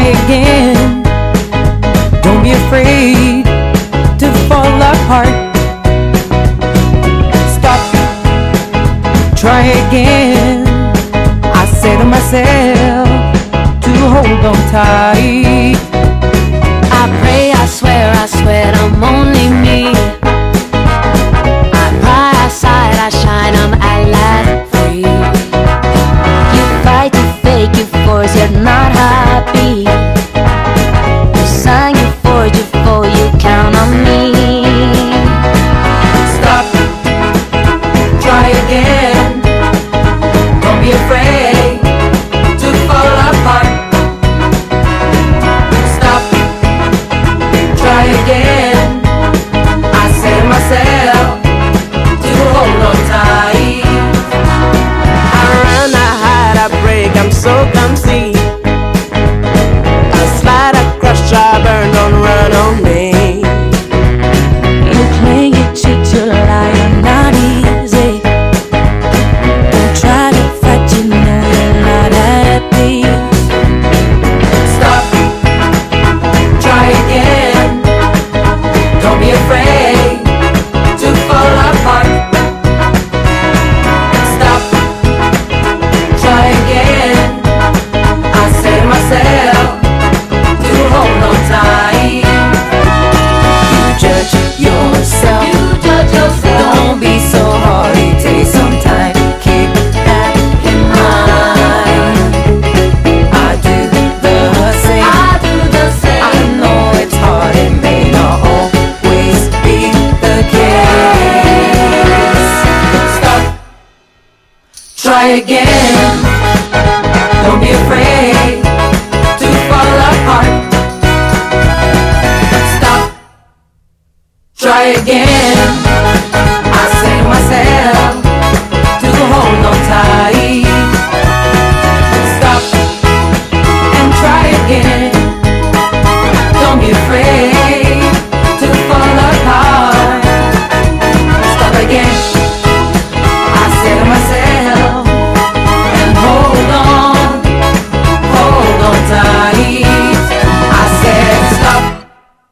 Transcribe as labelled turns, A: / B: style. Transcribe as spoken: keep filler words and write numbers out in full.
A: try again. Don't be afraid to fall apart. Stop, try again. I say to myself to hold on tight.
B: I pray, I swear, I swear I'm only me. I cry, I sigh, I shine, I'm at last free. You fight, you fake, you force, you're not happy. You sign, you forge, you fall, you count on me.
A: Stop, try again. Don't be afraid to fall apart. Stop, try again. I say to myself to hold on tight.
C: I run, I hide, I break, I'm so clumsy. I slide, I crush, I burn, don't run on me.
B: You cling, you cheat, you lie, you're not easy. Don't try to fight, you know you're not at peace.
A: Stop, try again. Don't be afraid to fall apart. Stop, try again. I say to myself to hold on tight. You judge yourself.
B: You judge yourself.
A: Don't be so hard. It takes some time. Keep that in mind. I do the same.
B: I do the same.
A: I know it's hard, it may not always be the case. Stop, try again. Don't be afraid to fall apart. Stop, try again.